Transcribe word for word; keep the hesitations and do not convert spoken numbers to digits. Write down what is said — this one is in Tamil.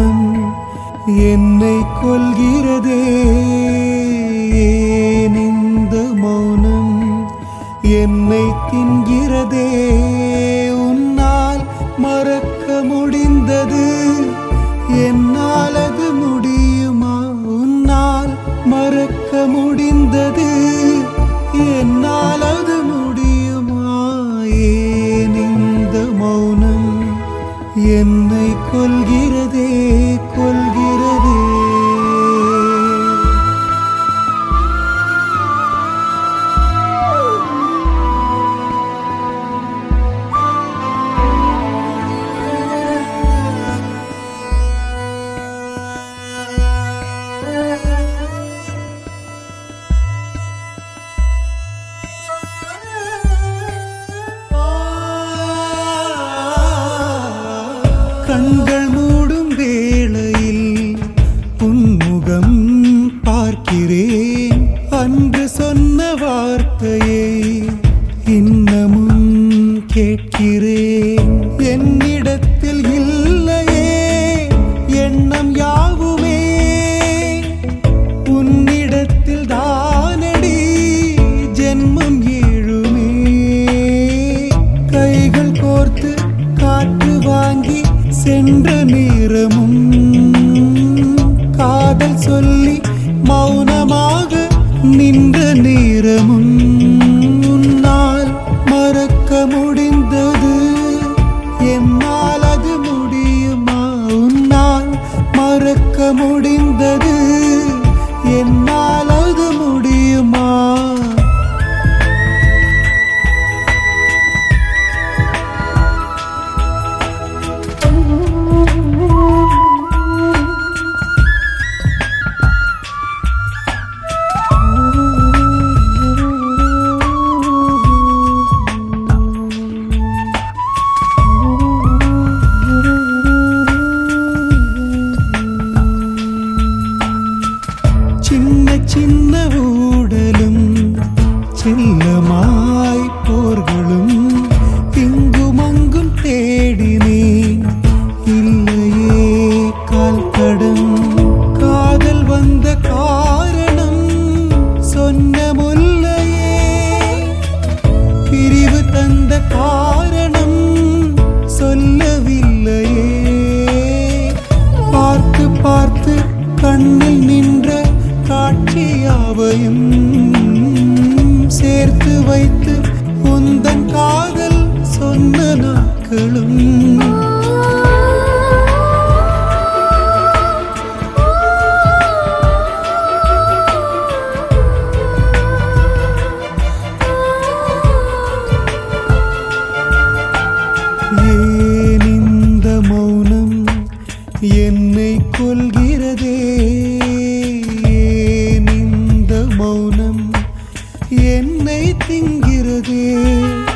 மௌனம் என்னை கொல்கிறதே. ஏன் இந்த மௌனம் என்னை தின்கிறதே. உன்னால் மறக்க முடிந்தது, என்னால் அது முடியுமா? உன்னால் மறக்க முடிந்தது, என்னால் அது முடியுமா? ஏன் இந்த மௌனம் என்னை கொல்கிறதே கொல்கிறதே. கண்கள் மூடும் வேளையில் உன்முகம் பார்க்கிறேன். அன்று சொன்ன வார்த்தையை இன்னமும் கேட்கிறேன். என்னிடத்தில் இல்லையே எண்ணம் யாவுமே, உன்னிடத்தில் தானடி ஜென்மம் ஏழுமே. கைகள் கோர்த்து காற்று வாங்கி சென்ற நேரமும், காதல் சொல்லி மௌனமாக நின்ற நேரமும். உன்னால் மறக்க முடிந்தது, என்னால் அது முடியுமா? உன்னால் மறக்க முடிந்தது, என்னால் அது முடியுமா? சின்ன ஊடலும் செல்லமாய் போர்களும் இங்கும் அங்கும் தேடினேன், இல்லையே கால் தடம். காதல் வந்த காரணம் சொன்ன முல்லையே, பிரிவு தந்த காரணம் சொல்லவில்லையே. பார்த்து பார்த்து கண்ணில் நின்ற காட்சியாவையும் சேர்த்து வைத்து உந்தன் காதல் சொன்ன நாட்களும். ஏன் இந்த மௌனம் என்னை கொல்கிறதே. மௌனம் என்னை தின்கிறதே.